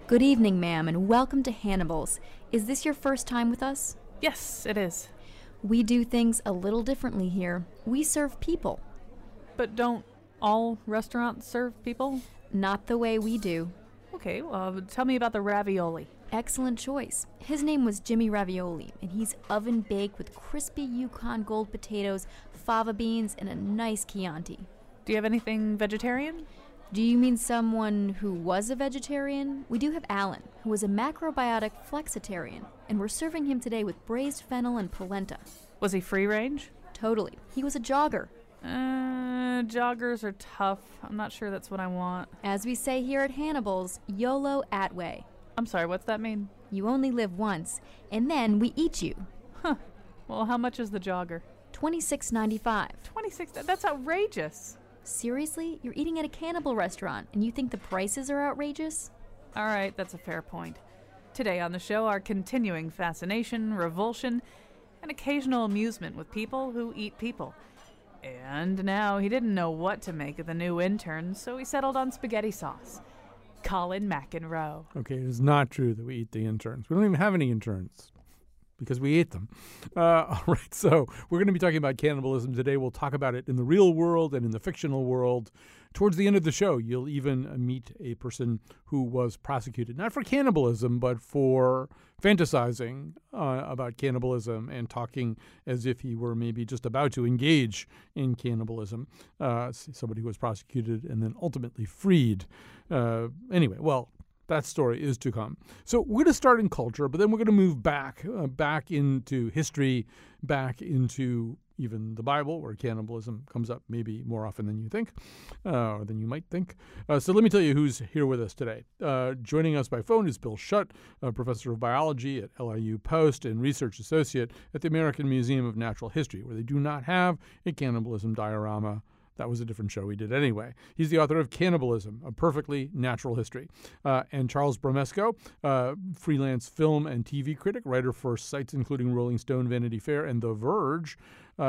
Good evening, ma'am, and welcome to Hannibal's. Is this your first time with us? Yes, it is. We do things a little differently here. We serve people. But don't all restaurants serve people? Not the way we do. Okay, well, tell me about the ravioli. Excellent choice. His name was Jimmy Ravioli, and he's oven-baked with crispy Yukon Gold potatoes, fava beans, and a nice Chianti. Do you have anything vegetarian? Do you mean someone who was a vegetarian? We do have Alan, who was a macrobiotic flexitarian, and we're serving him today with braised fennel and polenta. Was he free range? Totally. He was a jogger. Joggers are tough. I'm not sure that's what I want. As we say here at Hannibal's, YOLO Atway. I'm sorry, what's that mean? You only live once, and then we eat you. Huh. Well, how much is the jogger? $26.95. 26? That's outrageous. Seriously? You're eating at a cannibal restaurant, and you think the prices are outrageous? All right, that's a fair point. Today on the show, our continuing fascination, revulsion, and occasional amusement with people who eat people. And now he didn't know what to make of the new intern, so he settled on spaghetti sauce. Colin McEnroe. Okay, it is not true that we eat the interns. We don't even have any interns because we ate them. All right, so we're going to be talking about cannibalism today. We'll talk about it in the real world and in the fictional world. Towards the end of the show, you'll even meet a person who was prosecuted, not for cannibalism, but for fantasizing about cannibalism and talking as if he were maybe just about to engage in cannibalism. Somebody who was prosecuted and then ultimately freed. Anyway, well, that story is to come. So we're going to start in culture, but then we're going to move back into history, back into even the Bible, where cannibalism comes up maybe more often than you think, or than you might think. So let me tell you who's here with us today. Joining us by phone is Bill Schutt, a professor of biology at LIU Post and research associate at the American Museum of Natural History, where they do not have a cannibalism diorama. That was a different show we did anyway. He's the author of Cannibalism, A Perfectly Natural History. And Charles Bramesco, freelance film and TV critic, writer for sites including Rolling Stone, Vanity Fair, and The Verge,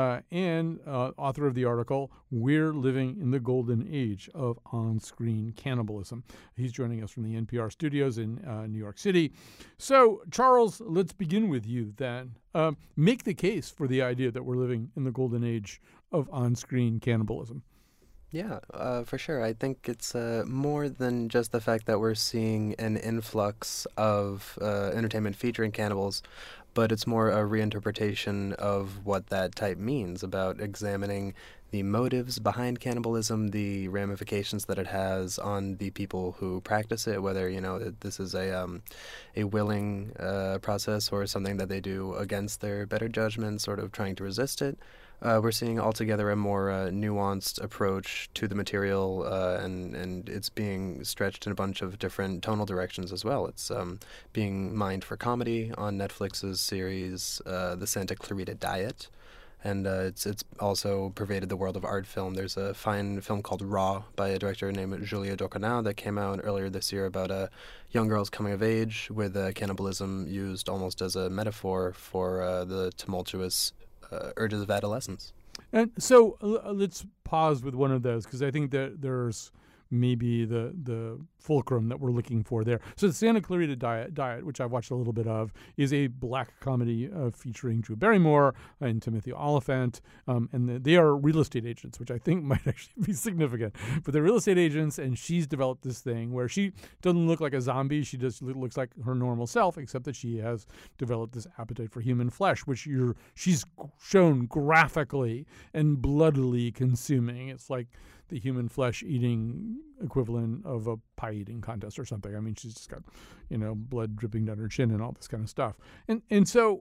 and author of the article, We're Living in the Golden Age of On-Screen Cannibalism. He's joining us from the NPR studios in New York City. So, Charles, let's begin with you then. Make the case for the idea that we're living in the golden age of on-screen cannibalism. Yeah, for sure. I think it's more than just the fact that we're seeing an influx of entertainment featuring cannibals, but it's more a reinterpretation of what that type means, about examining the motives behind cannibalism, the ramifications that it has on the people who practice it, whether, this is a willing process or something that they do against their better judgment, sort of trying to resist it. We're seeing altogether a more nuanced approach to the material, and it's being stretched in a bunch of different tonal directions as well. It's being mined for comedy on Netflix's series, The Santa Clarita Diet, and it's also pervaded the world of art film. There's a fine film called Raw by a director named Julia Ducournau that came out earlier this year about a young girl's coming of age, with cannibalism used almost as a metaphor for the tumultuous urges of adolescence. And so let's pause with one of those, because I think that there's maybe the fulcrum that we're looking for there. So the Santa Clarita Diet, which I've watched a little bit of, is a black comedy featuring Drew Barrymore and Timothy Olyphant, and they are real estate agents, which I think might actually be significant. But they're real estate agents, and she's developed this thing where she doesn't look like a zombie. She just looks like her normal self, except that she has developed this appetite for human flesh, which she's shown graphically and bloodily consuming. It's like the human flesh eating equivalent of a pie eating contest or something. I mean, she's just got, blood dripping down her chin and all this kind of stuff. And so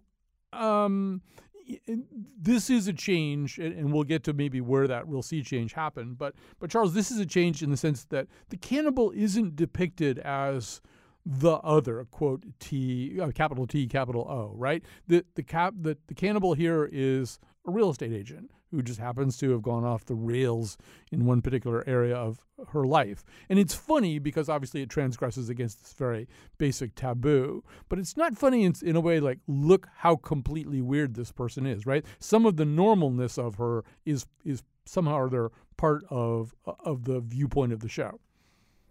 this is a change, and we'll get to maybe where that we'll see change happen. But Charles, this is a change in the sense that the cannibal isn't depicted as the other, quote, capital T, capital O, right? The cannibal here is a real estate agent who just happens to have gone off the rails in one particular area of her life. And it's funny because obviously it transgresses against this very basic taboo, but it's not funny in a way like, look how completely weird this person is, right? Some of the normalness of her is somehow or other part of the viewpoint of the show.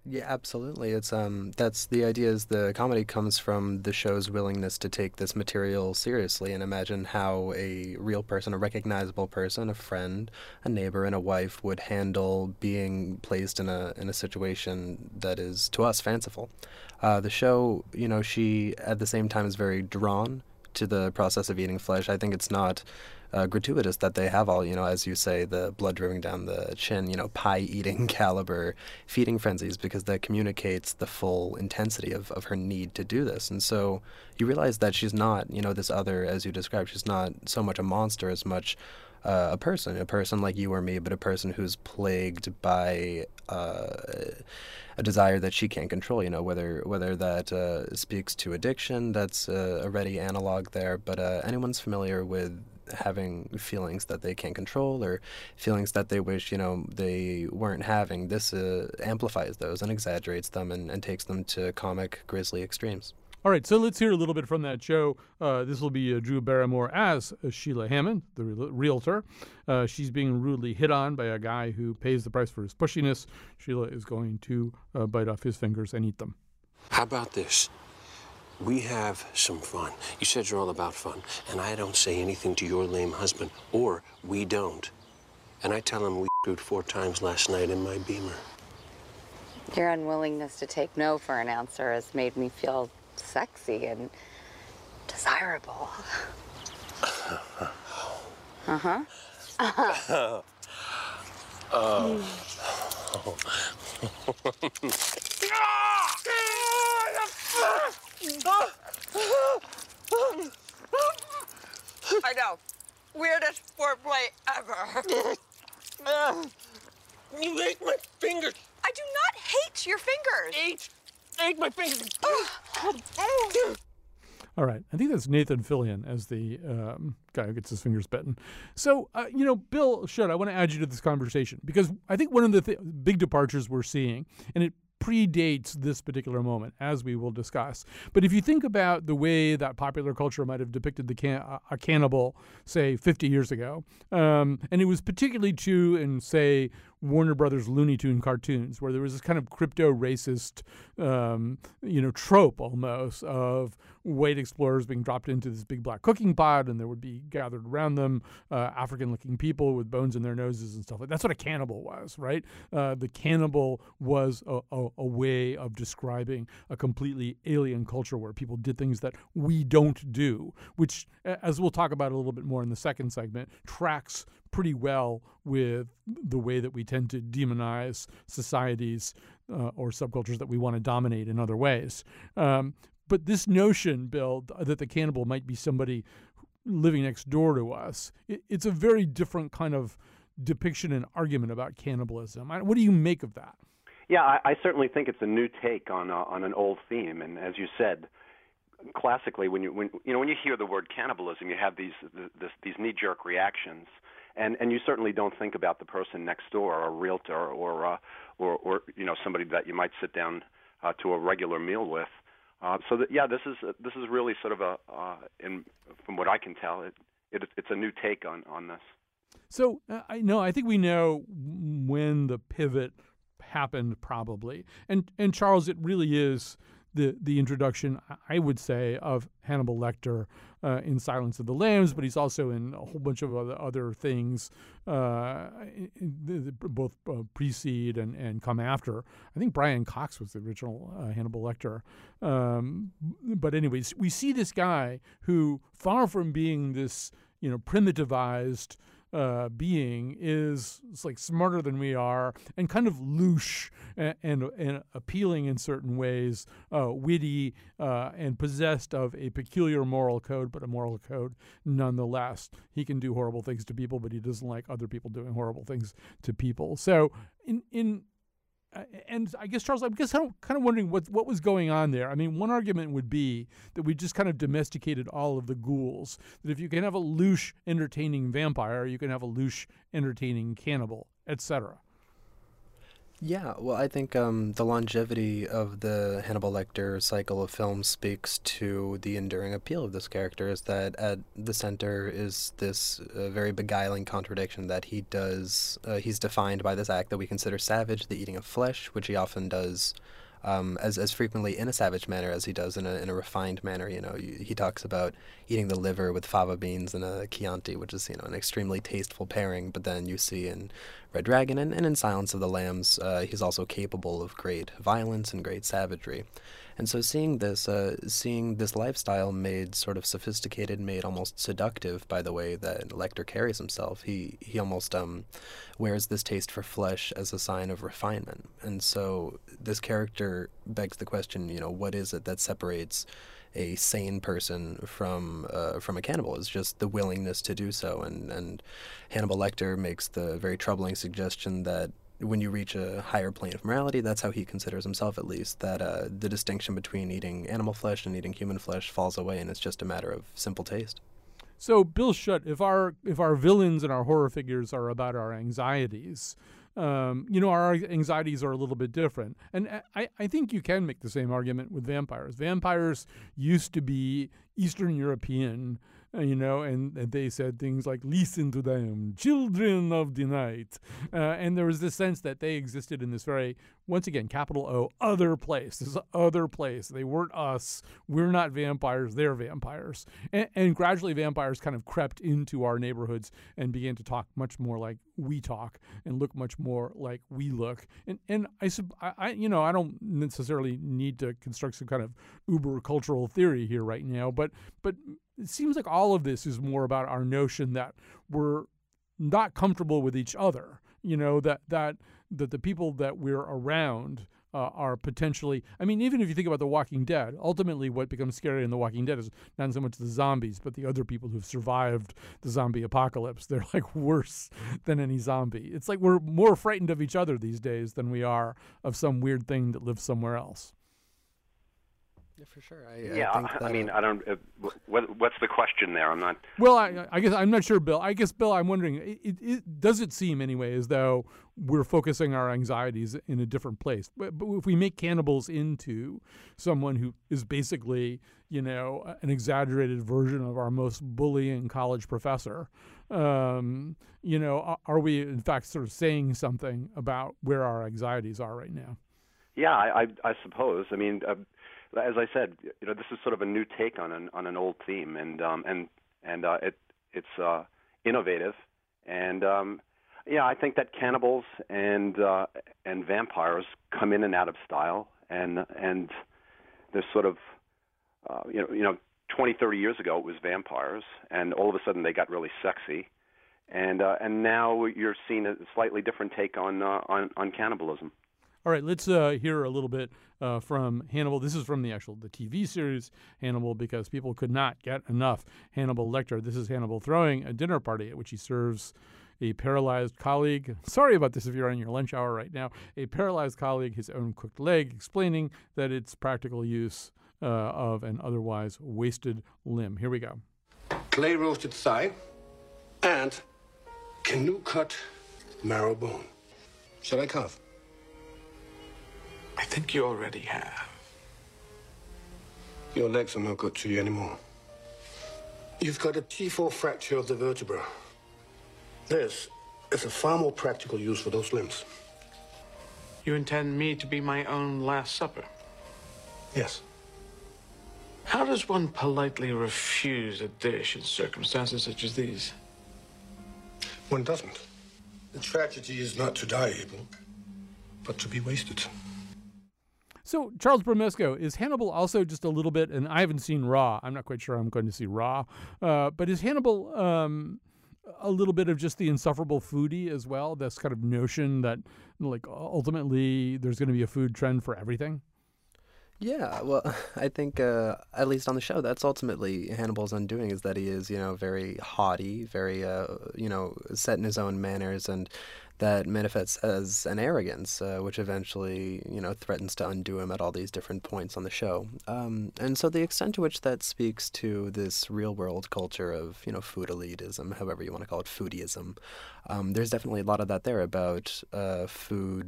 Yeah, absolutely. It's that's the idea is the comedy comes from the show's willingness to take this material seriously and imagine how a real person, a recognizable person, a friend, a neighbor, and a wife would handle being placed in a situation that is to us fanciful. The show, she at the same time is very drawn to the process of eating flesh. I think it's not gratuitous that they have all, as you say, the blood dripping down the chin, pie-eating caliber feeding frenzies, because that communicates the full intensity of her need to do this. And so you realize that she's not, this other, as you described, she's not so much a monster as much a person like you or me, but a person who's plagued by a desire that she can't control, whether that speaks to addiction, that's a ready analog there, but anyone's familiar with having feelings that they can't control or feelings that they wish, they weren't having. This amplifies those and exaggerates them and takes them to comic, grisly extremes. All right, so let's hear a little bit from that show. This will be Drew Barrymore as Sheila Hammond, the realtor. She's being rudely hit on by a guy who pays the price for his pushiness. Sheila is going to bite off his fingers and eat them. How about this? We have some fun. You said you're all about fun, and I don't say anything to your lame husband, or we don't. And I tell him we screwed 4 times last night in my Beamer. Your unwillingness to take no for an answer has made me feel sexy and desirable. Uh-huh. I know. Weirdest foreplay ever. You ate my fingers. I do not hate your fingers. Ate my fingers. All right. I think that's Nathan Fillion as the guy who gets his fingers bitten. So, Bill Shutt, I want to add you to this conversation because I think one of the big departures we're seeing, and it predates this particular moment, as we will discuss. But if you think about the way that popular culture might have depicted a cannibal, say, 50 years ago, and it was particularly true in, say, Warner Brothers Looney Tune cartoons, where there was this kind of crypto-racist, trope almost of white explorers being dropped into this big black cooking pot, and there would be gathered around them African-looking people with bones in their noses and stuff like that. That's what a cannibal was, right? The cannibal was a way of describing a completely alien culture where people did things that we don't do, which, as we'll talk about a little bit more in the second segment, tracks pretty well with the way that we tend to demonize societies or subcultures that we want to dominate in other ways. But this notion, Bill, that the cannibal might be somebody living next door to us, it's a very different kind of depiction and argument about cannibalism. What do you make of that? Yeah, I certainly think it's a new take on an old theme, and as you said, classically, when you hear the word cannibalism, you have these knee-jerk reactions, and you certainly don't think about the person next door, or a realtor, or somebody that you might sit down to a regular meal with. This is really sort of from what I can tell, it's a new take on this. So I think we know when the pivot happened, probably, and Charles, it really is the introduction, I would say, of Hannibal Lecter in Silence of the Lambs, but he's also in a whole bunch of other things, both precede and come after. I think Brian Cox was the original Hannibal Lecter. But anyways, we see this guy who, far from being this, primitivized being, is like smarter than we are and kind of louche and appealing in certain ways, witty and possessed of a peculiar moral code, but a moral code nonetheless. He can do horrible things to people, but he doesn't like other people doing horrible things to people. So and I guess, Charles, I'm kind of wondering what was going on there. I mean, one argument would be that we just kind of domesticated all of the ghouls, that if you can have a louche, entertaining vampire, you can have a louche, entertaining cannibal, etc. Yeah, well, I think the longevity of the Hannibal Lecter cycle of films speaks to the enduring appeal of this character, is that at the center is this very beguiling contradiction that he's defined by this act that we consider savage, the eating of flesh, which he often does as frequently in a savage manner as he does in a refined manner. He talks about eating the liver with fava beans and a Chianti, which is an extremely tasteful pairing. But then you see in Red Dragon and in Silence of the Lambs, he's also capable of great violence and great savagery. And so seeing this lifestyle made sort of sophisticated, made almost seductive by the way that Lecter carries himself, he almost wears this taste for flesh as a sign of refinement. And so this character begs the question, what is it that separates a sane person from a cannibal? Is just the willingness to do so. And Hannibal Lecter makes the very troubling suggestion that when you reach a higher plane of morality, that's how he considers himself at least, that the distinction between eating animal flesh and eating human flesh falls away, and it's just a matter of simple taste. So, Bill Schutt, if our villains and our horror figures are about our anxieties, our anxieties are a little bit different. And I think you can make the same argument with vampires. Vampires used to be Eastern European, and they said things like, listen to them, children of the night. And there was this sense that they existed in this very, once again, capital O, other place. This other place. They weren't us. We're not vampires. They're vampires. And gradually vampires kind of crept into our neighborhoods and began to talk much more like we talk and look much more like we look. And I don't necessarily need to construct some kind of uber cultural theory here right now, but it seems like all of this is more about our notion that we're not comfortable with each other. That the people that we're around are potentially. I mean, even if you think about The Walking Dead, ultimately what becomes scary in The Walking Dead is not so much the zombies, but the other people who've survived the zombie apocalypse. They're like worse than any zombie. It's like we're more frightened of each other these days than we are of some weird thing that lives somewhere else. Yeah, for sure. I don't. What's the question there? I'm not. Well, I guess I'm not sure, Bill. I guess, Bill, I'm wondering. Does it seem anyway as though we're focusing our anxieties in a different place? But if we make cannibals into someone who is basically, an exaggerated version of our most bullying college professor, are we in fact sort of saying something about where our anxieties are right now? Yeah, I suppose. I mean. As I said, this is sort of a new take on an old theme, and it's innovative, and I think that cannibals and vampires come in and out of style, and there's sort of 20, 30 years ago it was vampires, and all of a sudden they got really sexy, and now you're seeing a slightly different take on cannibalism. All right, let's hear a little bit from Hannibal. This is from the TV series Hannibal, because people could not get enough Hannibal Lecter. This is Hannibal throwing a dinner party at which he serves a paralyzed colleague. Sorry about this if you're on your lunch hour right now. A paralyzed colleague his own cooked leg, explaining that it's practical use of an otherwise wasted limb. Here we go. Clay roasted thigh and canoe cut marrow bone. Shall I carve? I think you already have. Your legs are no good to you anymore. You've got a T4 fracture of the vertebra. This is a far more practical use for those limbs. You intend me to be my own Last Supper? Yes. How does one politely refuse a dish in circumstances such as these? One doesn't. The tragedy is not to die, Abel, but to be wasted. So, Charles Bramesco, is Hannibal also just a little bit, and I haven't seen Raw, I'm not quite sure I'm going to see Raw, but is Hannibal a little bit of just the insufferable foodie as well? This kind of notion that, like, ultimately there's going to be a food trend for everything? Yeah, well, I think, at least on the show, that's ultimately Hannibal's undoing, is that he is, very haughty, very, set in his own manners, and that manifests as an arrogance, which eventually, threatens to undo him at all these different points on the show. And so the extent to which that speaks to this real-world culture of, food elitism, however you want to call it, foodieism, there's definitely a lot of that there about food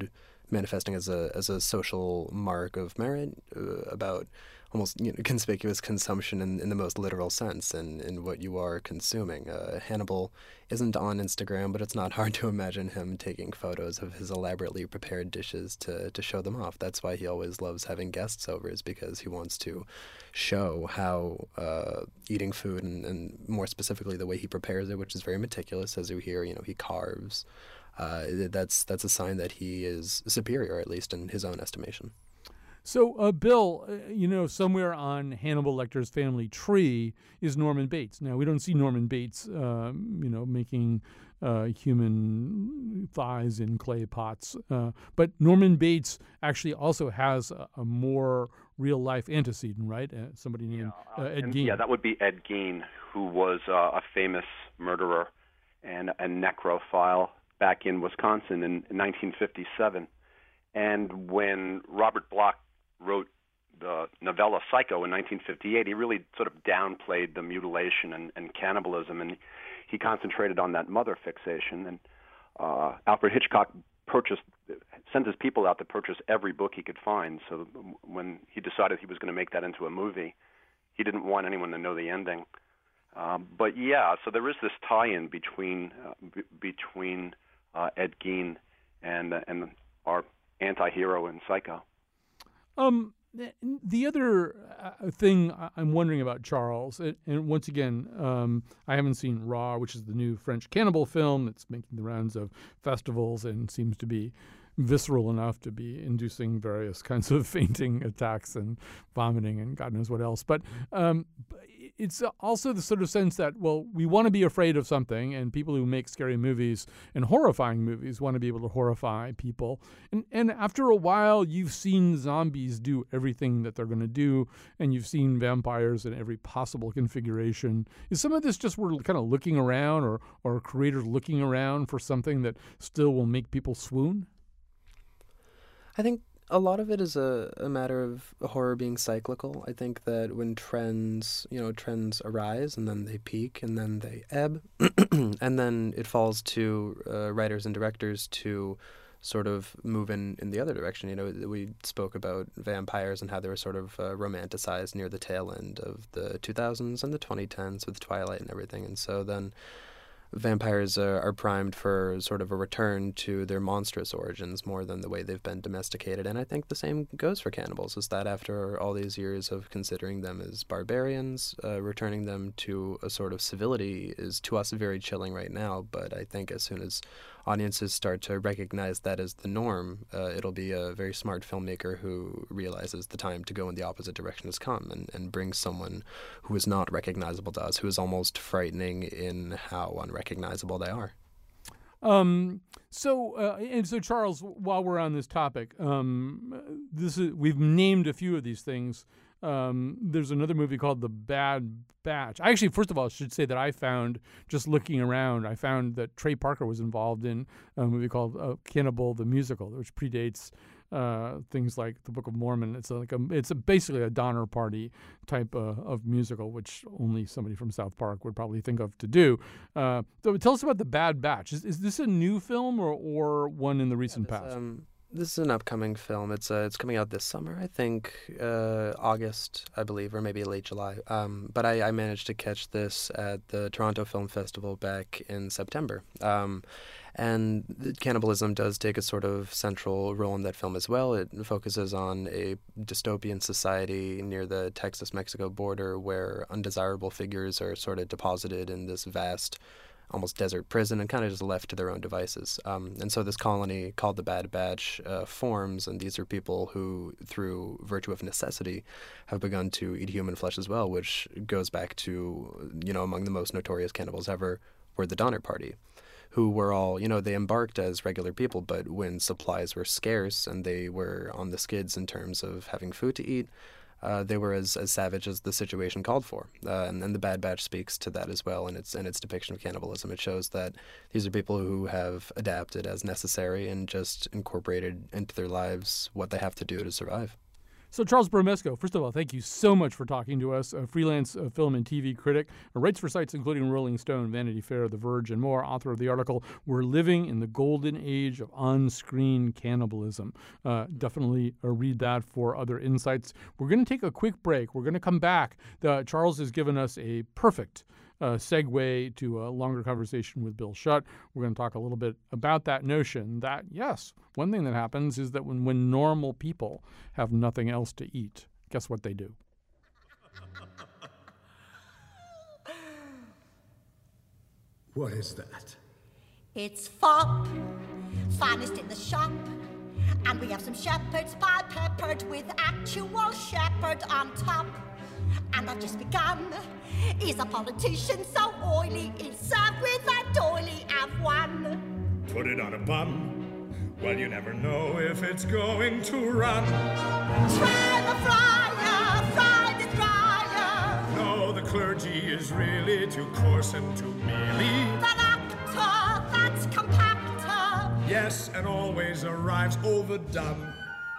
manifesting as a social mark of merit, about almost conspicuous consumption in the most literal sense in what you are consuming. Hannibal isn't on Instagram, but it's not hard to imagine him taking photos of his elaborately prepared dishes to show them off. That's why he always loves having guests over, is because he wants to show how eating food, and more specifically the way he prepares it, which is very meticulous, as you hear, he carves. That's a sign that he is superior, at least in his own estimation. So, Bill, somewhere on Hannibal Lecter's family tree is Norman Bates. Now, we don't see Norman Bates, making human thighs in clay pots. But Norman Bates actually also has a more real-life antecedent, right? Somebody named Ed Gein. Yeah, that would be Ed Gein, who was a famous murderer and a necrophile back in Wisconsin in 1957. And when Robert Bloch wrote the novella Psycho in 1958, he really sort of downplayed the mutilation and cannibalism, and he concentrated on that mother fixation. And Alfred Hitchcock sent his people out to purchase every book he could find. So when he decided he was going to make that into a movie, he didn't want anyone to know the ending. But yeah, so there is this tie-in between Ed Gein and our anti-hero in Psycho. The other thing I'm wondering about, Charles, and once again, I haven't seen Raw, which is the new French cannibal film that's making the rounds of festivals and seems to be visceral enough to be inducing various kinds of fainting attacks and vomiting and God knows what else. But it's also the sort of sense that, well, we want to be afraid of something, and people who make scary movies and horrifying movies want to be able to horrify people. And after a while, you've seen zombies do everything that they're going to do, and you've seen vampires in every possible configuration. Is some of this just we're kind of looking around, or creators looking around for something that still will make people swoon? I think a lot of it is a matter of horror being cyclical. I think that when trends arise and then they peak and then they ebb, and then it falls to writers and directors to sort of move in the other direction. We spoke about vampires and how they were sort of romanticized near the tail end of the 2000s and the 2010s with Twilight and everything. And so then vampires are primed for sort of a return to their monstrous origins more than the way they've been domesticated. And I think the same goes for cannibals, is that after all these years of considering them as barbarians, returning them to a sort of civility is to us very chilling right now. But I think as soon as audiences start to recognize that as the norm, it'll be a very smart filmmaker who realizes the time to go in the opposite direction has come and brings someone who is not recognizable to us, who is almost frightening in how unrecognizable they are. So Charles, while we're on this topic, we've named a few of these things. There's another movie called The Bad Batch. I actually, first of all, should say that I found, just looking around, I found that Trey Parker was involved in a movie called Cannibal the Musical, which predates things like the Book of Mormon. It's basically a Donner Party type of musical, which only somebody from South Park would probably think of to do. So tell us about The Bad Batch. Is this a new film or one in the recent past? This is an upcoming film. It's coming out this summer, I think, August, I believe, or maybe late July. But I managed to catch this at the Toronto Film Festival back in September. And cannibalism does take a sort of central role in that film as well. It focuses on a dystopian society near the Texas-Mexico border where undesirable figures are sort of deposited in this vast, almost desert prison and kind of just left to their own devices. And so this colony called the Bad Batch forms, and these are people who, through virtue of necessity, have begun to eat human flesh as well, which goes back to, among the most notorious cannibals ever were the Donner Party, who were all, they embarked as regular people, but when supplies were scarce and they were on the skids in terms of having food to eat, they were as savage as the situation called for. And The Bad Batch speaks to that as well in its depiction of cannibalism. It shows that these are people who have adapted as necessary and just incorporated into their lives what they have to do to survive. So Charles Bramesco, first of all, thank you so much for talking to us. A freelance film and TV critic, writes for sites including Rolling Stone, Vanity Fair, The Verge, and more, author of the article, We're Living in the Golden Age of On-Screen Cannibalism. Definitely read that for other insights. We're going to take a quick break. We're going to come back. Charles has given us a perfect segue to a longer conversation with Bill Schutt. We're going to talk a little bit about that notion that, yes, one thing that happens is that when normal people have nothing else to eat, guess what they do? What is that? It's fop, finest in the shop. And we have some shepherds pie peppered with actual shepherd on top. And I've just begun. Is a politician so oily? It's served with a doily of one. Put it on a bun. Well, you never know if it's going to run. Try the fryer, fry the dryer. No, the clergy is really too coarse and too mealy. That actor, that's compactor. Yes, and always arrives overdone.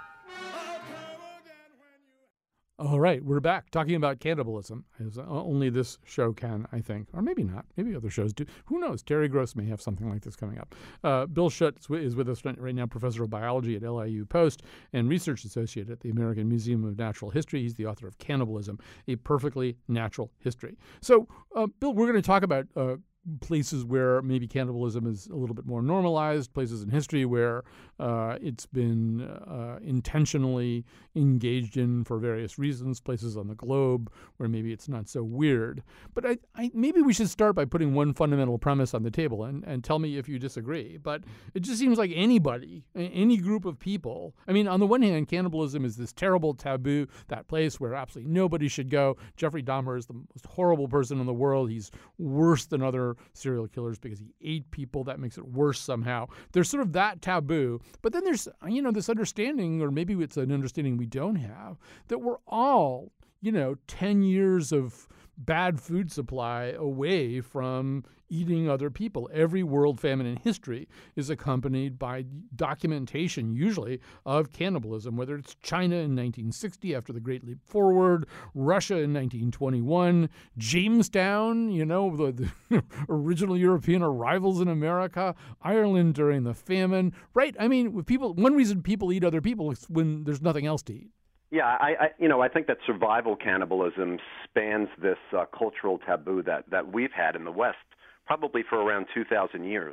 All right, we're back talking about cannibalism, as only this show can, I think. Or maybe not. Maybe other shows do. Who knows? Terry Gross may have something like this coming up. Bill Schutt is with us right now, professor of biology at LIU Post and research associate at the American Museum of Natural History. He's the author of Cannibalism, A Perfectly Natural History. So, Bill, we're going to talk about places where maybe cannibalism is a little bit more normalized, places in history where it's been intentionally engaged in for various reasons, places on the globe where maybe it's not so weird. But maybe we should start by putting one fundamental premise on the table and tell me if you disagree. But it just seems like anybody, any group of people, I mean, on the one hand, cannibalism is this terrible taboo, that place where absolutely nobody should go. Jeffrey Dahmer is the most horrible person in the world. He's worse than other serial killers because he ate people. That makes it worse somehow. There's sort of that taboo. But then there's, this understanding, or maybe it's an understanding we don't have, that we're all, 10 years of bad food supply away from eating other people. Every world famine in history is accompanied by documentation, usually, of cannibalism, whether it's China in 1960 after the Great Leap Forward, Russia in 1921, Jamestown, the original European arrivals in America, Ireland during the famine, right? I mean, one reason people eat other people is when there's nothing else to eat. Yeah, I think that survival cannibalism spans this cultural taboo that we've had in the West probably for around 2,000 years.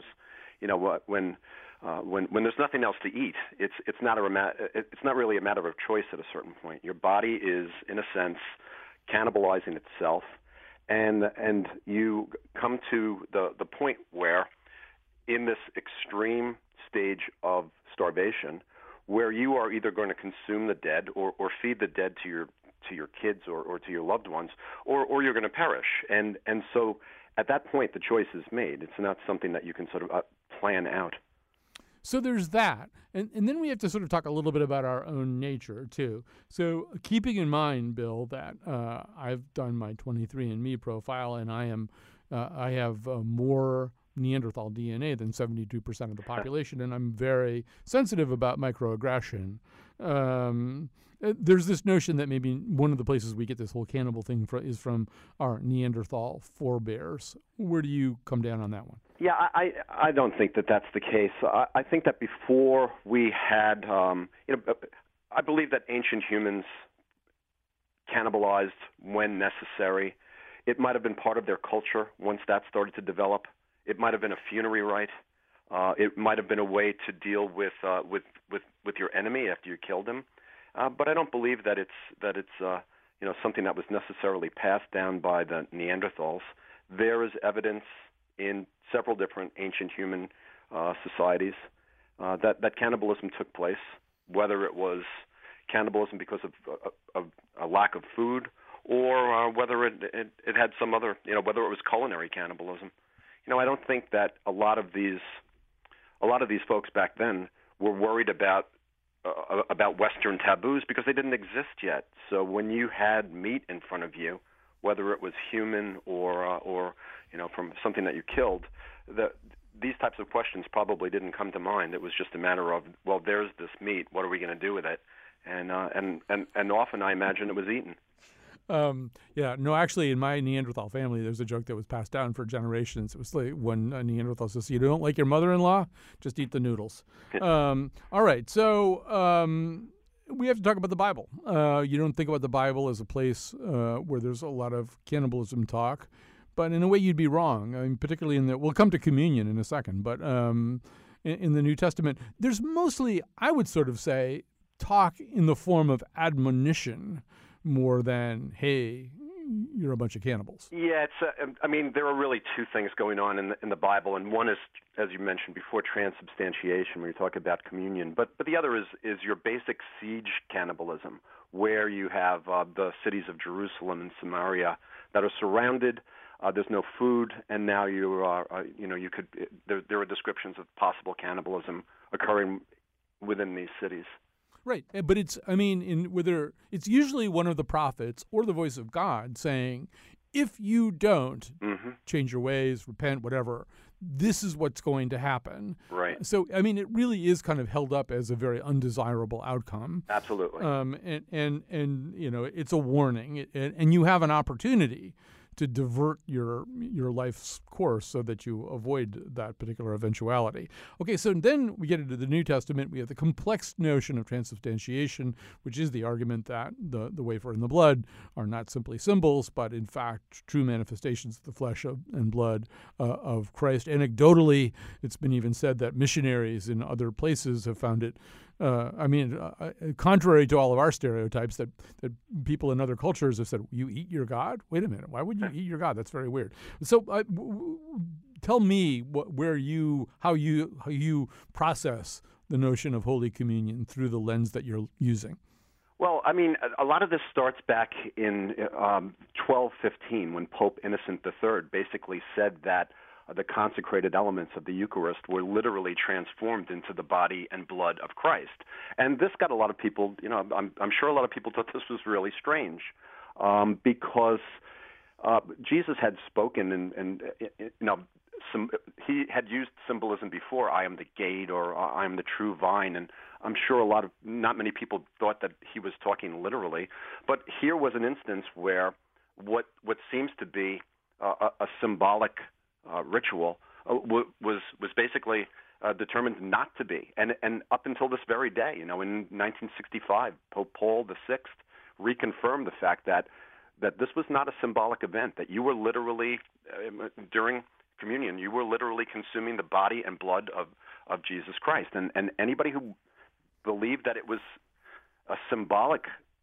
When there's nothing else to eat, it's not really a matter of choice at a certain point. Your body is, in a sense, cannibalizing itself, and you come to the point where, in this extreme stage of starvation, where you are either going to consume the dead or feed the dead to your kids or to your loved ones, or you're going to perish. And so at that point, the choice is made. It's not something that you can sort of plan out. So there's that. And then we have to sort of talk a little bit about our own nature, too. So keeping in mind, Bill, that I've done my 23andMe profile, and I have more Neanderthal DNA than 72% of the population, and I'm very sensitive about microaggression. There's this notion that maybe one of the places we get this whole cannibal thing is from our Neanderthal forebears. Where do you come down on that one? Yeah, I don't think that that's the case. I think that before we had, I believe that ancient humans cannibalized when necessary. It might have been part of their culture once that started to develop. It might have been a funerary rite. It might have been a way to deal with your enemy after you killed him. But I don't believe that it's something that was necessarily passed down by the Neanderthals. There is evidence in several different ancient human societies that cannibalism took place, whether it was cannibalism because of a lack of food, or whether it had some other, whether it was culinary cannibalism. I don't think that a lot of these folks back then were worried about Western taboos because they didn't exist yet. So when you had meat in front of you, whether it was human or from something that you killed, these types of questions probably didn't come to mind. It was just a matter of, well, there's this meat. What are we going to do with it? and often I imagine it was eaten. Actually, in my Neanderthal family, there's a joke that was passed down for generations. It was like when a Neanderthal says, "You don't like your mother-in-law? Just eat the noodles." All right, so we have to talk about the Bible. You don't think about the Bible as a place where there's a lot of cannibalism talk, but in a way you'd be wrong. I mean, particularly we'll come to communion in a second, but in the New Testament, there's mostly, I would sort of say, talk in the form of admonition more than, hey, you're a bunch of cannibals. Yeah, there are really two things going on in the Bible, and one is, as you mentioned before, transubstantiation, when you talk about communion. But the other is your basic siege cannibalism, where you have the cities of Jerusalem and Samaria that are surrounded. There's no food, and now there are descriptions of possible cannibalism occurring within these cities. Right, but it's usually one of the prophets or the voice of God saying, if you don't change your ways, repent, whatever, this is what's going to happen. Right. So, it really is kind of held up as a very undesirable outcome. Absolutely. And it's a warning, and you have an opportunity to divert your life's course so that you avoid that particular eventuality. Okay, so then we get into the New Testament. We have the complex notion of transubstantiation, which is the argument that the wafer and the blood are not simply symbols, but in fact true manifestations of the flesh and blood of Christ. Anecdotally, it's been even said that missionaries in other places have found it contrary to all of our stereotypes that people in other cultures have said, you eat your God? Wait a minute, why would you eat your God? That's very weird. So tell me how you process the notion of Holy Communion through the lens that you're using. Well, a lot of this starts back in 1215 when Pope Innocent III basically said that the consecrated elements of the Eucharist were literally transformed into the body and blood of Christ. And this got a lot of people, I'm sure a lot of people thought this was really strange because Jesus had spoken and he had used symbolism before, I am the gate or I am the true vine, and I'm sure not many people thought that he was talking literally. But here was an instance where what seems to be a symbolic ritual was basically determined not to be, and up until this very day, in 1965, Pope Paul VI reconfirmed the fact that this was not a symbolic event, that you were literally during communion, you were literally consuming the body and blood of Jesus Christ, and anybody who believed that it was a symbolic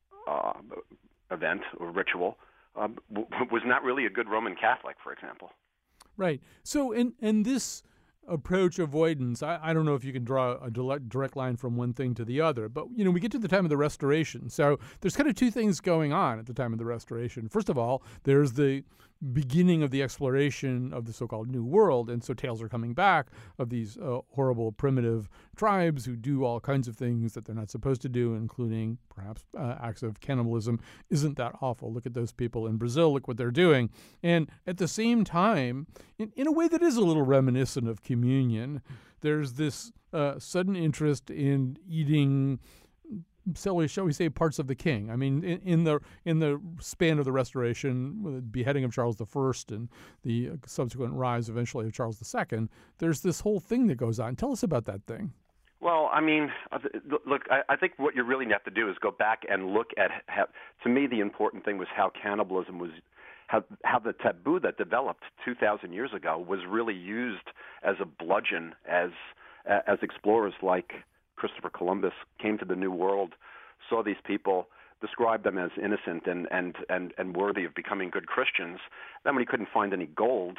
event or ritual was not really a good Roman Catholic, for example. Right. So, and this approach avoidance, I don't know if you can draw a direct line from one thing to the other, but, we get to the time of the Restoration. So there's kind of two things going on at the time of the Restoration. First of all, there's the beginning of the exploration of the so-called New World, and so tales are coming back of these horrible primitive tribes who do all kinds of things that they're not supposed to do, including perhaps acts of cannibalism. Isn't that awful? Look at those people in Brazil. Look what they're doing. And at the same time, in a way that is a little reminiscent of communion, there's this sudden interest in eating, shall we say, parts of the king. In the span of the Restoration, with the beheading of Charles I and the subsequent rise eventually of Charles II, there's this whole thing that goes on. Tell us about that thing. Well, look, I think what you really have to do is go back and look at to me, the important thing was how cannibalism was, how the taboo that developed 2,000 years ago was really used as a bludgeon as explorers like Christopher Columbus came to the New World, saw these people, described them as innocent and worthy of becoming good Christians. Then when he couldn't find any gold,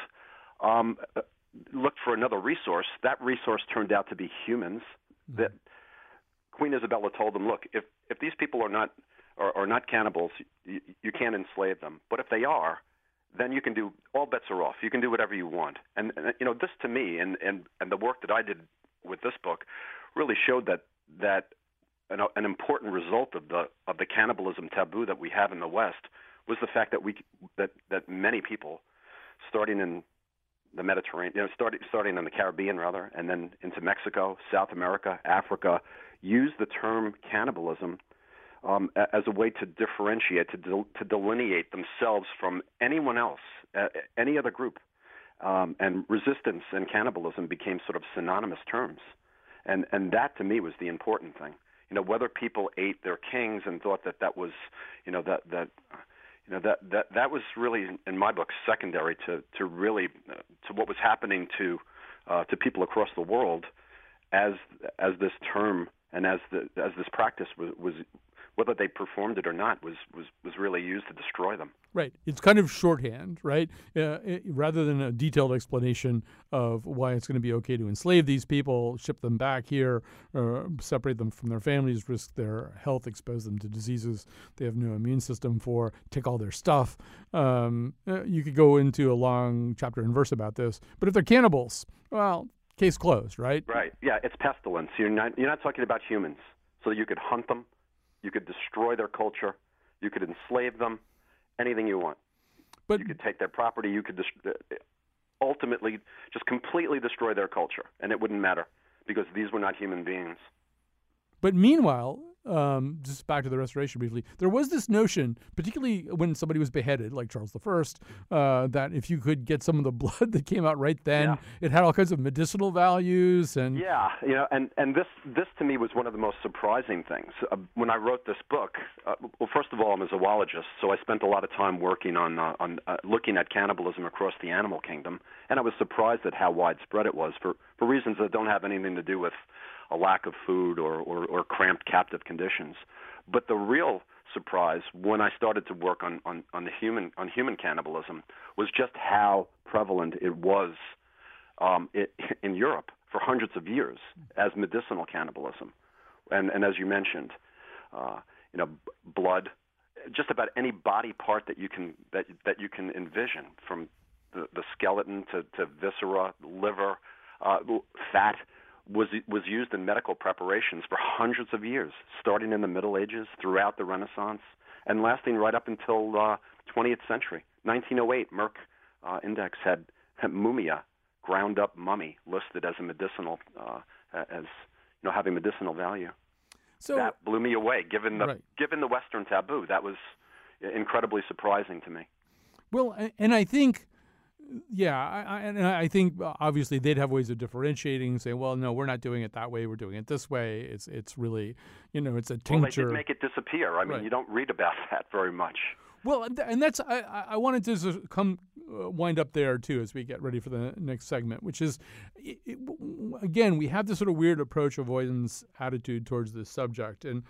looked for another resource. That resource turned out to be humans. That Queen Isabella told them, look, if these people are not cannibals, you can't enslave them. But if they are, then you can do, all bets are off. You can do whatever you want. And this to me and the work that I did with this book really showed that an important result of the cannibalism taboo that we have in the West was the fact that many people, starting in the Mediterranean, starting in the Caribbean rather, and then into Mexico, South America, Africa, use the term cannibalism as a way to differentiate, to delineate themselves from anyone else, any other group. And resistance and cannibalism became sort of synonymous terms. And that, to me, was the important thing. Whether people ate their kings and thought that was, that was really, in my book, secondary to really to what was happening to people across the world as this term and as this practice was whether they performed it or not was really used to destroy them. Right. It's kind of shorthand, right? Rather than a detailed explanation of why it's going to be okay to enslave these people, ship them back here, separate them from their families, risk their health, expose them to diseases they have no immune system for, take all their stuff. You could go into a long chapter and verse about this. But if they're cannibals, well, case closed, right? Right. Yeah, it's pestilence. You're not talking about humans. So you could hunt them. You could destroy their culture. You could enslave them. Anything you want. But you could take their property. You could ultimately just completely destroy their culture, and it wouldn't matter because these were not human beings. But meanwhile, just back to the Restoration briefly, there was this notion, particularly when somebody was beheaded, like Charles I, that if you could get some of the blood that came out right then, it had all kinds of medicinal values. And and this to me was one of the most surprising things. When I wrote this book, well, first of all, I'm a zoologist, so I spent a lot of time working on looking at cannibalism across the animal kingdom, and I was surprised at how widespread it was for reasons that don't have anything to do with a lack of food or cramped captive conditions. But the real surprise when I started to work on human cannibalism was just how prevalent it was in Europe for hundreds of years as medicinal cannibalism. And as you mentioned, blood, just about any body part that you can envision, from the skeleton to viscera, liver, fat, was used in medical preparations for hundreds of years, starting in the Middle Ages, throughout the Renaissance, and lasting right up until 20th century. 1908, Merck Index had mumia, ground up mummy, listed as a medicinal, having medicinal value. So that blew me away. Given the Western taboo, that was incredibly surprising to me. Well, and I think. Yeah, I think obviously they'd have ways of differentiating, saying, well, no, we're not doing it that way, we're doing it this way. It's really, it's a tincture. Well, they did make it disappear. I mean, you don't read about that very much. Well, and that's, I wanted to wind up there, too, as we get ready for the next segment, which is, again, we have this sort of weird approach avoidance attitude towards this subject. And,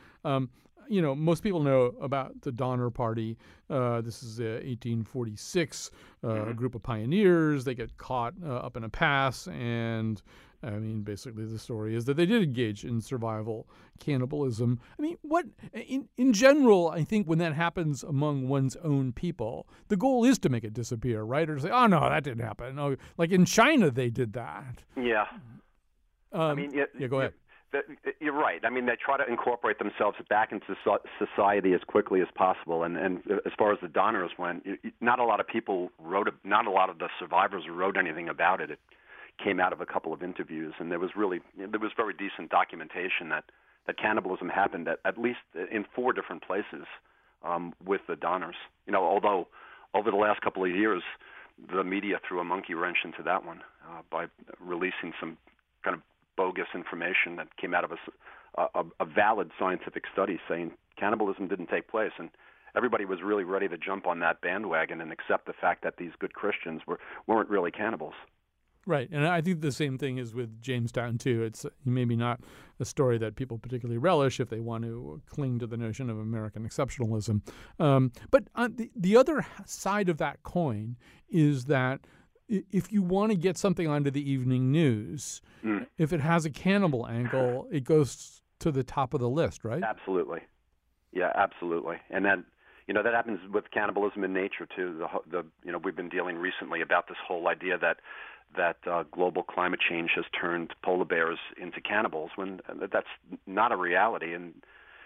most people know about the Donner Party. This is 1846, a group of pioneers. They get caught up in a pass, and I mean, basically the story is that they did engage in survival cannibalism. I mean, what in general, I think when that happens among one's own people, the goal is to make it disappear, right? Or to say, oh, no, that didn't happen. Oh, like in China, they did that. Yeah. Go ahead. You're right. I mean, they try to incorporate themselves back into society as quickly as possible. And as far as the Donners went, not a lot of people not a lot of the survivors wrote anything about it. It came out of a couple of interviews, and there was very decent documentation that cannibalism happened at least in 4 different places with the Donners. Although over the last couple of years, the media threw a monkey wrench into that one by releasing some kind of bogus information that came out of a valid scientific study saying cannibalism didn't take place, and everybody was really ready to jump on that bandwagon and accept the fact that these good Christians weren't really cannibals. Right, and I think the same thing is with Jamestown, too. It's maybe not a story that people particularly relish if they want to cling to the notion of American exceptionalism. But on the other side of that coin is that if you want to get something onto the evening news, if it has a cannibal angle, it goes to the top of the list, right? Absolutely. Yeah, absolutely. And that, that happens with cannibalism in nature too. We've been dealing recently about this whole idea that global climate change has turned polar bears into cannibals, when that's not a reality. And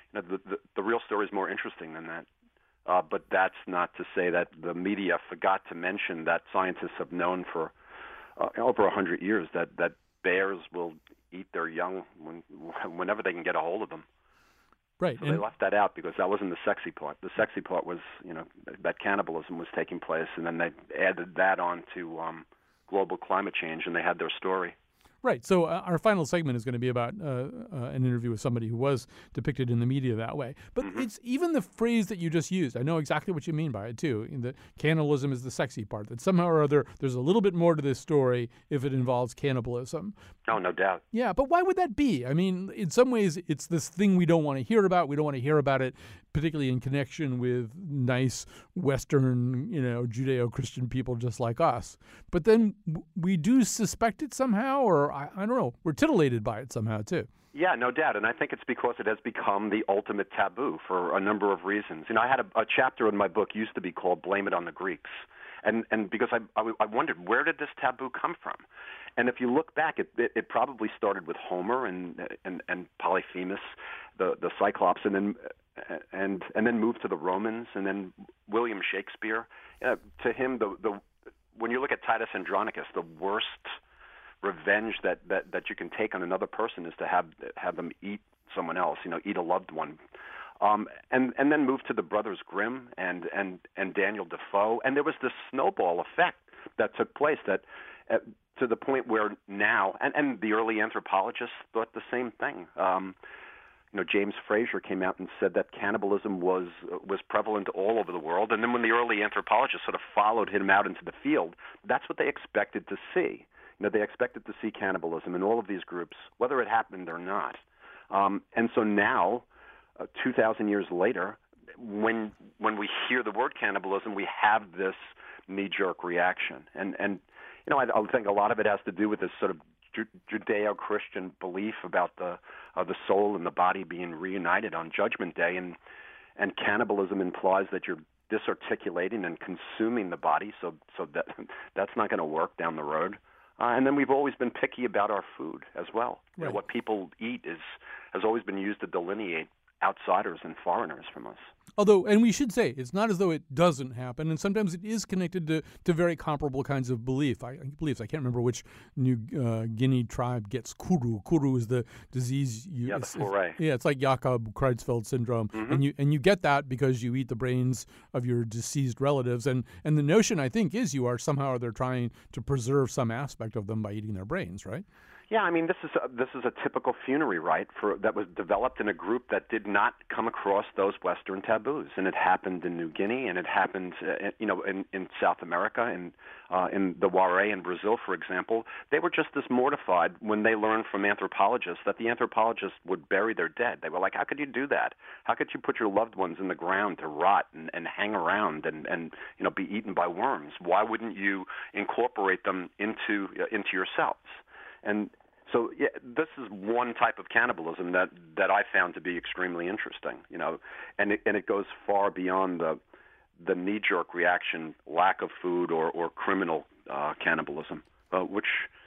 the real story is more interesting than that. But that's not to say that the media forgot to mention that scientists have known for over 100 years that bears will eat their young whenever they can get a hold of them. Right. So they left that out because that wasn't the sexy part. The sexy part was, that cannibalism was taking place, and then they added that on to global climate change, and they had their story. Right. So our final segment is going to be about an interview with somebody who was depicted in the media that way. But it's even the phrase that you just used. I know exactly what you mean by it, too. That cannibalism is the sexy part, that somehow or other there's a little bit more to this story if it involves cannibalism. Oh, no doubt. Yeah, but why would that be? I mean, in some ways, it's this thing we don't want to hear about. We don't want to hear about it, particularly in connection with nice Western, Judeo-Christian people just like us. But then we do suspect it somehow, or I don't know, we're titillated by it somehow, too. Yeah, no doubt. And I think it's because it has become the ultimate taboo for a number of reasons. I had a chapter in my book used to be called Blame It on the Greeks. And because I wondered, where did this taboo come from? And if you look back, it probably started with Homer and Polyphemus, the Cyclops, and then moved to the Romans, and then William Shakespeare. To him, when you look at Titus Andronicus, the worst revenge that you can take on another person is to have them eat someone else, eat a loved one. And then moved to the Brothers Grimm and Daniel Defoe, and there was this snowball effect that took place that to the point where now, and the early anthropologists thought the same thing. James Fraser came out and said that cannibalism was prevalent all over the world, and then when the early anthropologists sort of followed him out into the field, that's what they expected to see. They expected to see cannibalism in all of these groups, whether it happened or not. And so now, 2,000 years later, when we hear the word cannibalism, we have this knee-jerk reaction. And I think a lot of it has to do with this sort of Judeo-Christian belief about the soul and the body being reunited on Judgment Day, and cannibalism implies that you're disarticulating and consuming the body, so that's not going to work down the road. And then we've always been picky about our food as well. Right. What people eat has always been used to delineate outsiders and foreigners from us. Although, and we should say, it's not as though it doesn't happen, and sometimes it is connected to very comparable kinds of beliefs. I can't remember which New Guinea tribe gets kuru. Kuru is the disease. The foray. It's like Jakob-Creutzfeldt syndrome, and you get that because you eat the brains of your deceased relatives, and the notion, I think, is you are somehow or they're trying to preserve some aspect of them by eating their brains, right? Yeah, this is a typical funerary rite that was developed in a group that did not come across those Western taboos, and it happened in New Guinea, and it happened, in South America, and in the Waray in Brazil, for example. They were just as mortified when they learned from anthropologists that the anthropologists would bury their dead. They were like, "How could you do that? How could you put your loved ones in the ground to rot and hang around and be eaten by worms? Why wouldn't you incorporate them into yourselves?" And so this is one type of cannibalism that I found to be extremely interesting, and it goes far beyond the knee-jerk reaction, lack of food or criminal cannibalism, which,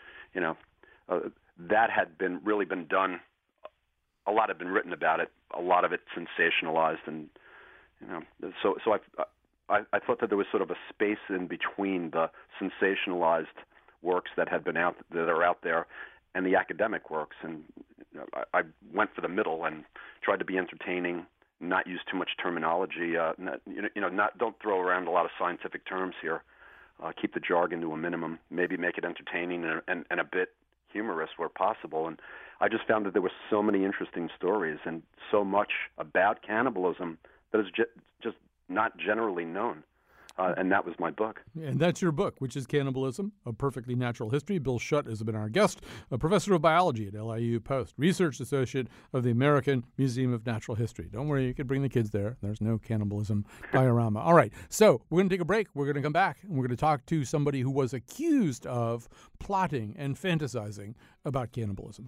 that had been done. A lot had been written about it, a lot of it sensationalized, and so I thought that there was sort of a space in between the sensationalized works that are out there and the academic works, and I went for the middle and tried to be entertaining, not use too much terminology, don't throw around a lot of scientific terms here, keep the jargon to a minimum, maybe make it entertaining and a bit humorous where possible. And I just found that there were so many interesting stories and so much about cannibalism that is just not generally known. And that was my book. And that's your book, which is Cannibalism, A Perfectly Natural History. Bill Schutt has been our guest, a professor of biology at LIU Post, research associate of the American Museum of Natural History. Don't worry, you can bring the kids there. There's no cannibalism diorama. All right, so we're going to take a break. We're going to come back, and we're going to talk to somebody who was accused of plotting and fantasizing about cannibalism.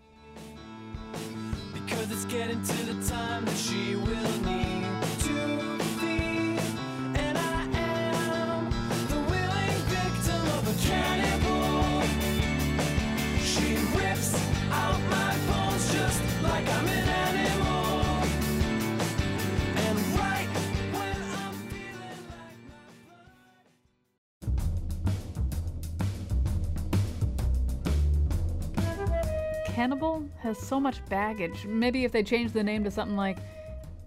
Because it's getting to the time that she will need to feed, and I am the willing victim of a cannibal. She rips out my bones just like I'm an animal, and right when I'm feeling Cannibal has so much baggage. Maybe if they changed the name to something like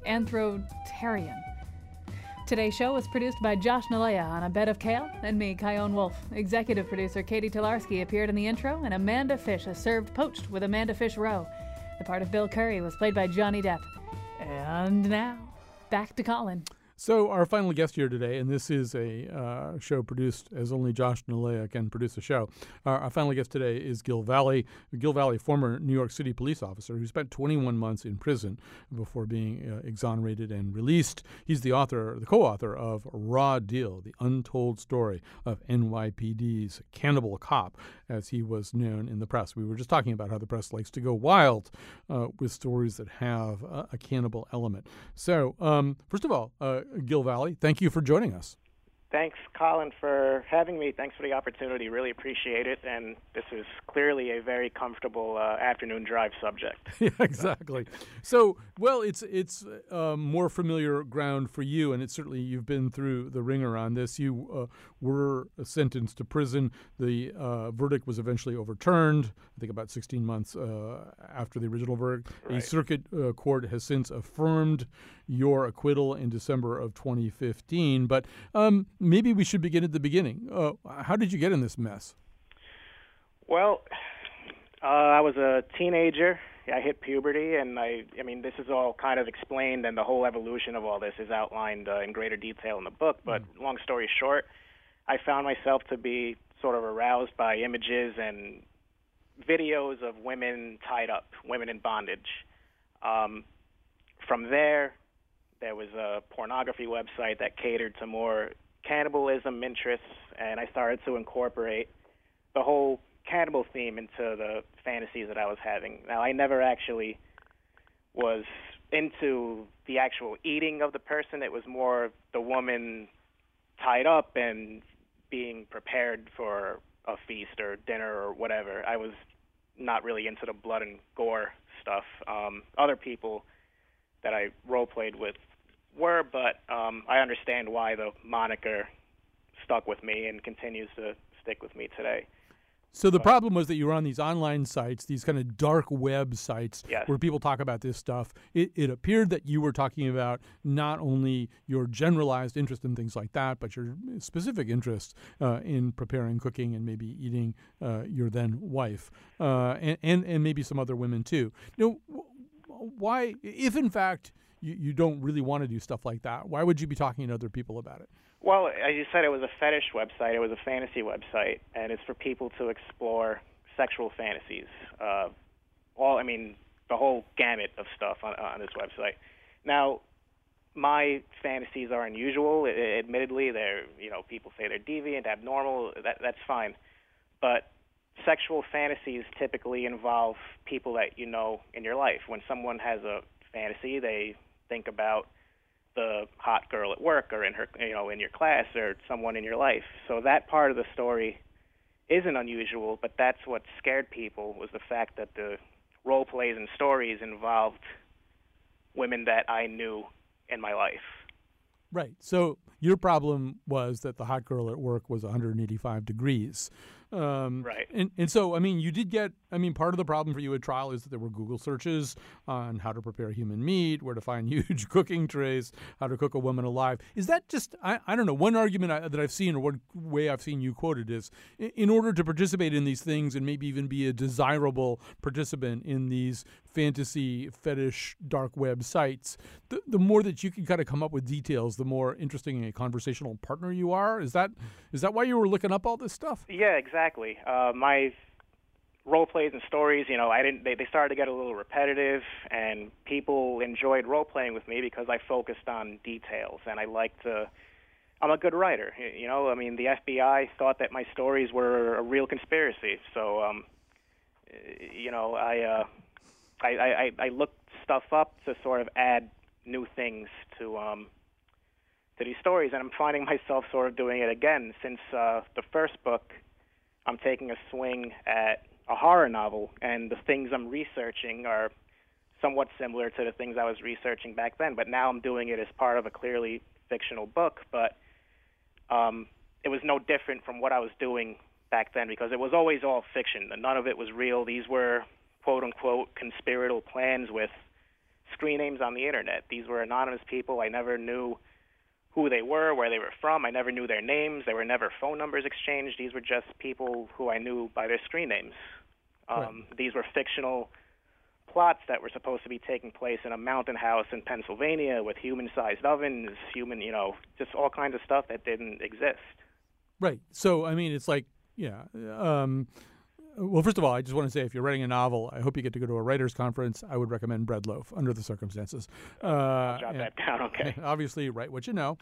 Anthrotarian. Today's show was produced by Josh Nalea on A Bed of Kale and me, Kyone Wolf. Executive producer Katie Tolarski appeared in the intro, and Amanda Fish has served poached with Amanda Fish Rowe. The part of Bill Curry was played by Johnny Depp. And now, back to Colin. So our final guest here today, and this is a show produced as only Josh Nalea can produce a show. Our final guest today is Gil Valley. Gil Valley, former New York City police officer who spent 21 months in prison before being exonerated and released. He's the co-author of Raw Deal, the untold story of NYPD's Cannibal Cop, as he was known in the press. We were just talking about how the press likes to go wild with stories that have a cannibal element. So, first of all, Gil Valley, thank you for joining us. Thanks, Colin, for having me. Thanks for the opportunity. Really appreciate it. And this is clearly a very comfortable afternoon drive subject. Yeah, exactly. So, well, it's more familiar ground for you, and it's certainly you've been through the ringer on this. You were sentenced to prison. The verdict was eventually overturned, I think about 16 months after the original verdict. Right. A circuit court has since affirmed your acquittal in December of 2015. But maybe we should begin at the beginning. How did you get in this mess? Well, I was a teenager. I hit puberty, and I mean, this is all kind of explained, and the whole evolution of all this is outlined in greater detail in the book. But long story short, I found myself to be sort of aroused by images and videos of women tied up, women in bondage. From there was a pornography website that catered to more cannibalism interests, and I started to incorporate the whole cannibal theme into the fantasies that I was having. Now, I never actually was into the actual eating of the person. It was more the woman tied up and being prepared for a feast or dinner or whatever. I was not really into the blood and gore stuff. Other people that I role-played with were, but I understand why the moniker stuck with me and continues to stick with me today. So the problem was that you were on these online sites, these kind of dark web sites, yes, where people talk about this stuff. It appeared that you were talking about not only your generalized interest in things like that, but your specific interest in preparing, cooking, and maybe eating your then wife, and maybe some other women too. You know, why, if in fact you don't really want to do stuff like that, why would you be talking to other people about it? Well, as you said, it was a fetish website. It was a fantasy website, and it's for people to explore sexual fantasies. The whole gamut of stuff on this website. Now, my fantasies are unusual. Admittedly, people say they're deviant, abnormal. That's fine. But sexual fantasies typically involve people that you know in your life. When someone has a fantasy, they think about the hot girl at work or in your class or someone in your life. So that part of the story isn't unusual, but that's what scared people, was the fact that the role plays and stories involved women that I knew in my life. Right. So your problem was that the hot girl at work was 185 degrees. Right. And so, I mean, you did get, part of the problem for you at trial is that there were Google searches on how to prepare human meat, where to find huge cooking trays, how to cook a woman alive. Is that just, I don't know, one argument that I've seen, or one way I've seen you quoted is, in order to participate in these things and maybe even be a desirable participant in these fantasy, fetish, dark web sites, the more that you can kind of come up with details, the more interesting a conversational partner you are. Is that why you were looking up all this stuff? Yeah, exactly. My role plays and stories, they started to get a little repetitive, and people enjoyed role playing with me because I focused on details, and I'm a good writer. The FBI thought that my stories were a real conspiracy, so I looked stuff up to sort of add new things to these stories, and I'm finding myself sort of doing it again. Since the first book, I'm taking a swing at a horror novel, and the things I'm researching are somewhat similar to the things I was researching back then, but now I'm doing it as part of a clearly fictional book. But it was no different from what I was doing back then, because it was always all fiction. None of it was real. These were quote-unquote conspiratorial plans with screen names on the internet. These were anonymous people. I never knew who they were, where they were from. I never knew their names. There were never phone numbers exchanged. These were just people who I knew by their screen names. These were fictional plots that were supposed to be taking place in a mountain house in Pennsylvania with human-sized ovens, just all kinds of stuff that didn't exist. Right. So, I mean, it's like, yeah. Well, first of all, I just want to say, if you're writing a novel, I hope you get to go to a writer's conference. I would recommend Bread Loaf under the circumstances. I'll jot that down, okay. Obviously, write what you know.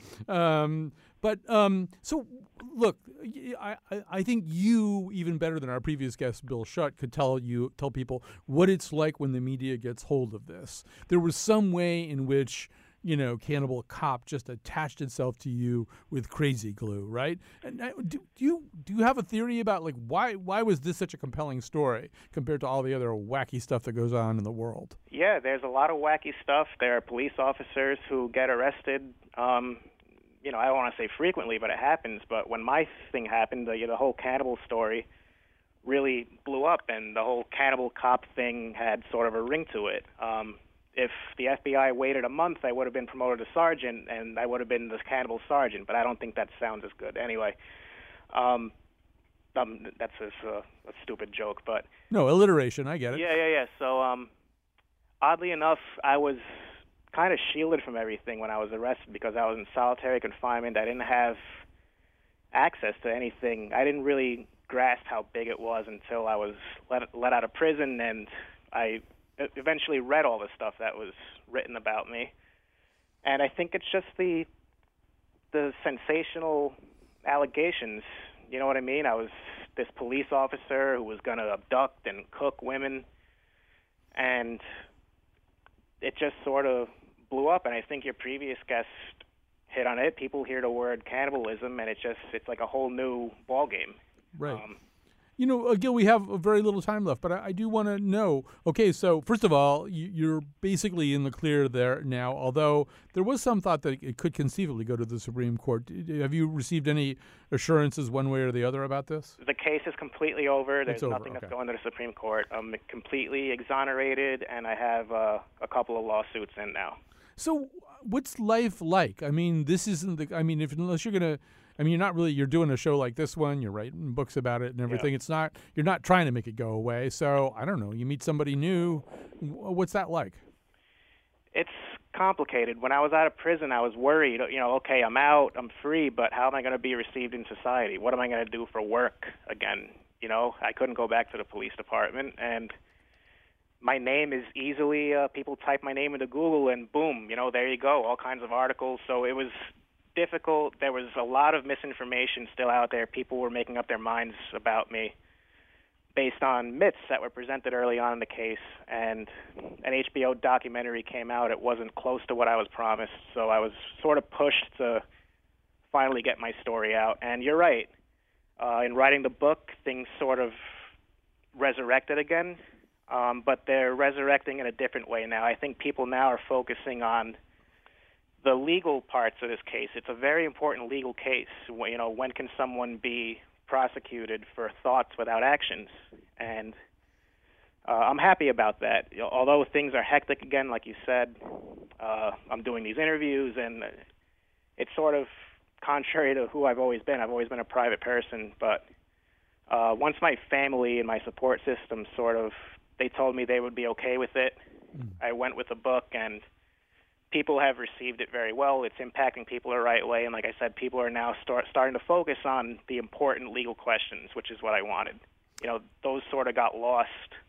So, look, I think you, even better than our previous guest, Bill Schutt, could tell people what it's like when the media gets hold of this. There was some way in which Cannibal Cop just attached itself to you with crazy glue, right? And do you have a theory about like why was this such a compelling story compared to all the other wacky stuff that goes on in the world? Yeah, there's a lot of wacky stuff. There are police officers who get arrested. I don't want to say frequently, but it happens. But when my thing happened, the whole cannibal story really blew up, and the whole Cannibal Cop thing had sort of a ring to it. If the FBI waited a month, I would have been promoted to sergeant, and I would have been the cannibal sergeant, but I don't think that sounds as good. Anyway, that's a stupid joke, but... No, alliteration, I get it. Yeah. So, oddly enough, I was kind of shielded from everything when I was arrested because I was in solitary confinement. I didn't have access to anything. I didn't really grasp how big it was until I was let out of prison, and I eventually read all the stuff that was written about me. And I think it's just the sensational allegations. You know what I mean? I was this police officer who was going to abduct and cook women, and it just sort of blew up. And I think your previous guest hit on it. People hear the word cannibalism, and it's like a whole new ballgame. Right. Gil, we have very little time left, but I do want to know, okay, so first of all, you're basically in the clear there now, although there was some thought that it could conceivably go to the Supreme Court. Have you received any assurances one way or the other about this? The case is completely over. There's nothing that's going to the Supreme Court. I'm completely exonerated, and I have a couple of lawsuits in now. So what's life like? I mean, this isn't unless you're going to... you're doing a show like this one, you're writing books about it and everything. Yeah. You're not trying to make it go away. So, I don't know, you meet somebody new. What's that like? It's complicated. When I was out of prison, I was worried, okay, I'm out, I'm free, but how am I going to be received in society? What am I going to do for work again? I couldn't go back to the police department, and my name is easily, people type my name into Google and boom, there you go, all kinds of articles. So it was difficult. There was a lot of misinformation still out there. People were making up their minds about me based on myths that were presented early on in the case, and an HBO documentary came out. It wasn't close to what I was promised, so I was sort of pushed to finally get my story out. And you're right. In writing the book, things sort of resurrected again, but they're resurrecting in a different way now. I think people now are focusing on the legal parts of this case. It's a very important legal case. When can someone be prosecuted for thoughts without actions? And I'm happy about that. Although things are hectic again, like you said, I'm doing these interviews, and it's sort of contrary to who I've always been. I've always been a private person, but once my family and my support system they told me they would be okay with it, I went with the book, and people have received it very well. It's impacting people the right way, and like I said, people are now starting to focus on the important legal questions, which is what I wanted. Those sort of got lost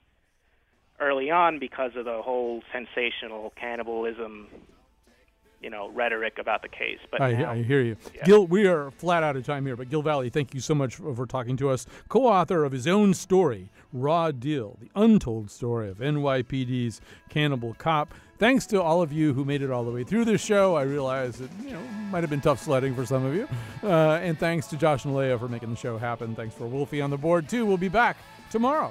early on because of the whole sensational cannibalism, rhetoric about the case. But I hear you. Yeah. Gil, we are flat out of time here, but Gil Valli, thank you so much for talking to us. Co-author of his own story, Raw Deal, the untold story of NYPD's Cannibal Cop. Thanks to all of you who made it all the way through this show. I realize it might have been tough sledding for some of you. And thanks to Josh and Leah for making the show happen. Thanks for Wolfie on the board, too. We'll be back tomorrow.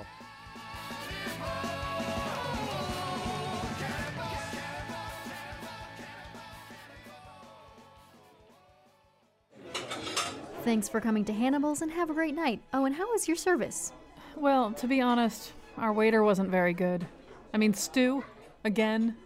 Thanks for coming to Hannibal's, and have a great night. Oh, and how was your service? Well, to be honest, our waiter wasn't very good. Stew, again.